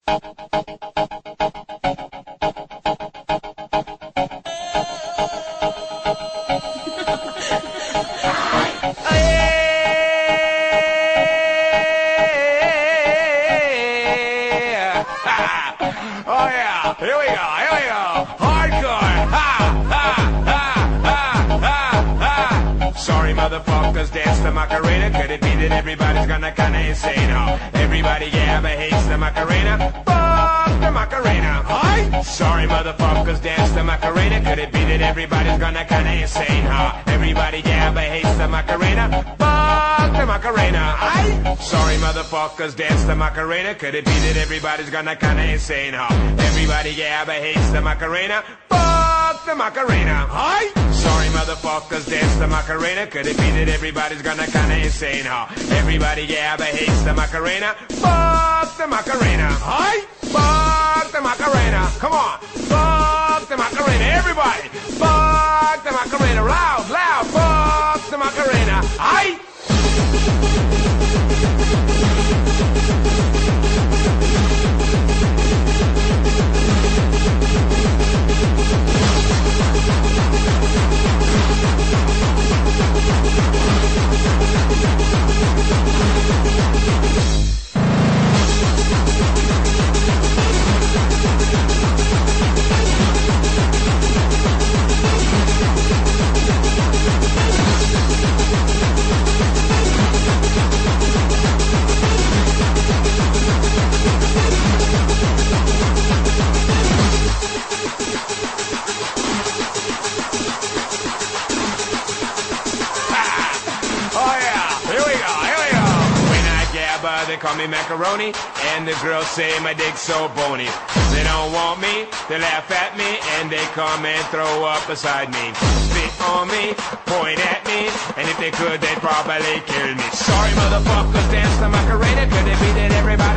Oh yeah, here we go, hardcore, ha, ha, ha, ha, ha, ha. Sorry motherfuckers, dance the Macarena, could it be that everybody's gonna kinda insane, huh? Everybody, yeah, but hates the Macarena, fuck the Macarena, hi! Sorry motherfuckers, dance the Macarena, could it be that everybody's gonna kinda insane, huh? Everybody, yeah, but hates the Macarena, fuck the Macarena, hi! Sorry motherfuckers, dance the Macarena, could it be that everybody's gonna kinda insane, huh? Everybody, yeah, but hates the Macarena, fuck the Macarena, hi! Sorry motherfuckers, dance the Macarena, could it be that everybody's gonna kinda insane, huh? Everybody, yeah, but hates the Macarena, fuck the Macarena, hi! Fuck the Macarena, come on, fuck the Macarena, everybody, fuck the Macarena, loud, loud, fuck the Macarena, hi! They call me macaroni, and the girls say my dick's so bony. They don't want me, they laugh at me, and they come and throw up beside me. Spit on me, point at me, and if they could, they'd probably kill me. Sorry motherfuckers, dance the Macarena, could it be that everybody